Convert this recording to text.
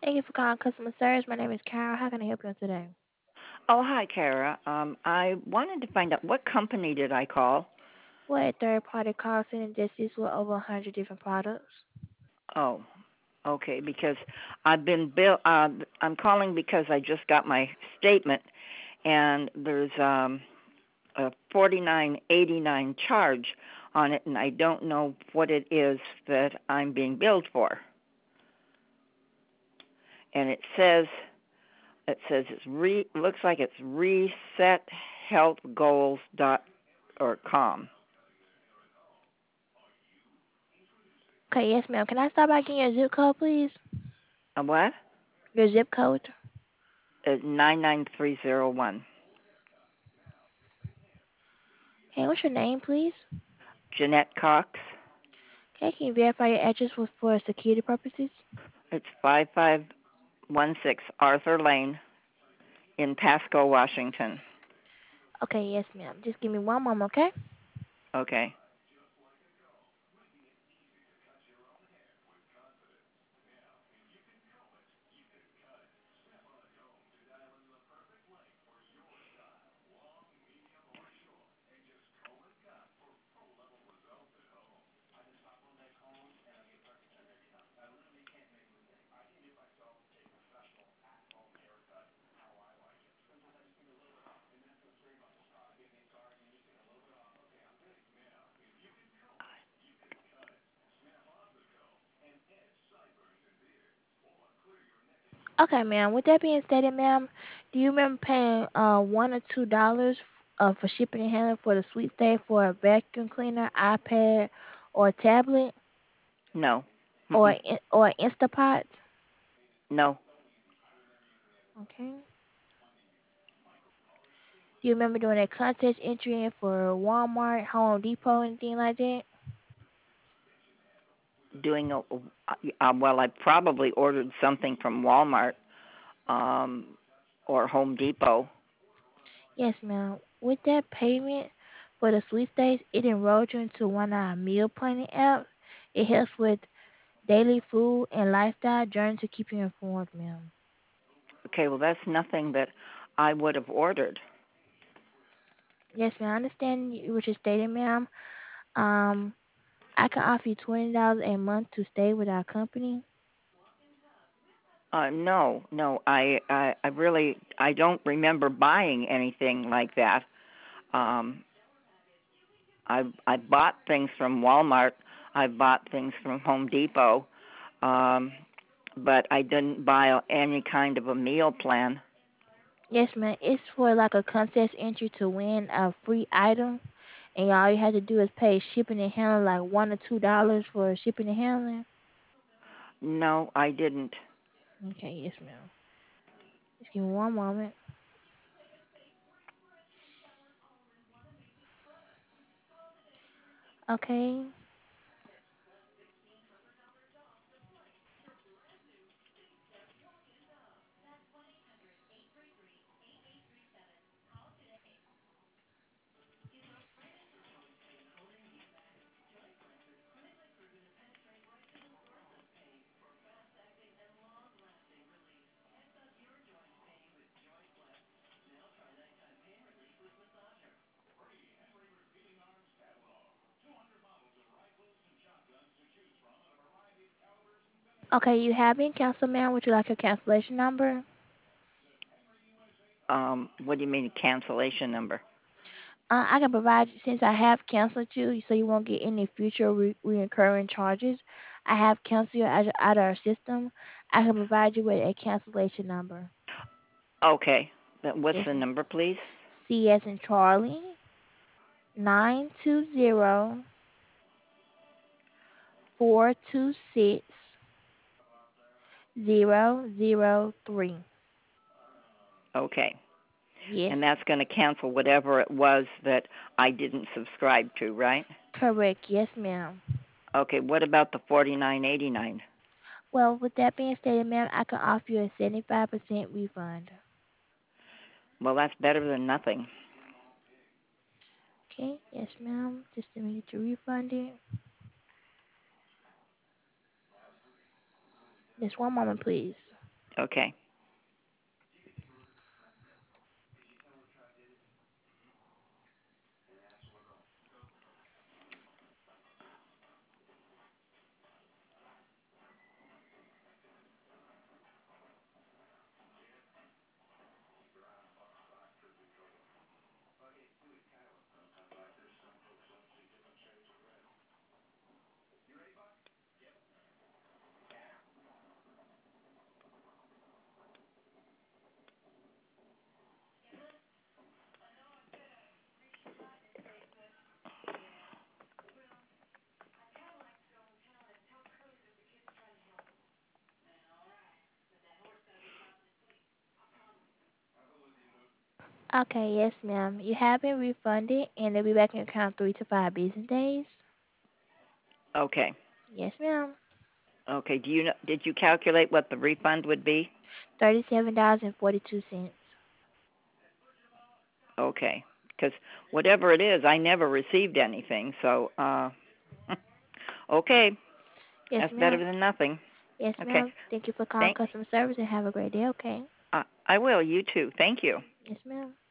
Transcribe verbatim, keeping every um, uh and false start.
Thank you for calling customer service. My name is Carol. How can I help you today? Oh, hi, Kara. Um, I wanted to find out what company did I call? We're a third-party call center that assists with over one hundred different products. Oh, okay, because I've been bill. Uh, I'm calling because I just got my statement, and there's um, a forty-nine eighty-nine charge on it, and I don't know what it is that I'm being billed for. And it says it says it's re looks like it's reset health goals dot or com. Okay, yes, ma'am. Can I start by getting your zip code, please? A what? Your zip code. Uh, nine nine three zero one. Okay, what's your name, please? Jeanette Cox. Okay, can you verify your address for, for security purposes? It's five five one six Arthur Lane in Pasco, Washington. Okay, yes, ma'am. Just give me one moment, okay? Okay. Okay, ma'am. With that being stated, ma'am, do you remember paying uh one or two dollars uh for shipping and handling for the sweet stay for a vacuum cleaner, iPad, or a tablet, No. or Mm-mm. in- or Instapot? No. Okay. Do you remember doing a contest entry in for Walmart, Home Depot, anything like that? Doing a uh, well, I probably ordered something from Walmart um or Home Depot. Yes, ma'am. With that payment for the sweepstakes, it enrolled you into one of our meal planning apps. It helps with daily food and lifestyle journey to keep you informed, ma'am. Okay, well that's nothing that I would have ordered. Yes, ma'am. I understand you- what you're stating, ma'am. Um, I can offer you twenty dollars a month to stay with our company. Uh no, no. I I I really I don't remember buying anything like that. Um I I bought things from Walmart. I bought things from Home Depot. Um but I didn't buy any kind of a meal plan. Yes, ma'am. It's for like a contest entry to win a free item, and all you have to do is pay shipping and handling, like one or two dollars for shipping and handling. No, I didn't. Okay, yes, ma'am. Just give me one moment. Okay. Okay, you have been canceled, ma'am. Would you like a cancellation number? Um what do you mean cancellation number? Uh, I can provide you since I have canceled you, so you won't get any future re- reoccurring charges. I have canceled you out, out of our system. I can provide you with a cancellation number. Okay. Then what's Yes, the ma'am. number, please? C as in Charlie, nine two zero four two six zero zero three. Okay. Yes, And that's going to cancel whatever it was that I didn't subscribe to, right? correct. Yes, ma'am. Okay, what about the forty-nine eighty-nine? Well, with that being stated, ma'am, I can offer you a seventy-five percent refund. Well, that's better than nothing. Okay, yes, ma'am. Just a minute to refund it. Just one moment, please. Okay. Okay, yes, ma'am. You have been refunded and they'll be back in your account three to five business days. Okay. Yes, ma'am. Okay. Do you know? Did you calculate what the refund would be? Thirty-seven dollars and forty-two cents. Okay. Because whatever it is, I never received anything. So, uh, okay, Yes, that's better ma'am. than nothing. Yes, Okay. ma'am. Thank you for calling Thank. customer service and have a great day. Okay. Uh, I will. You too. Thank you. Yes, ma'am.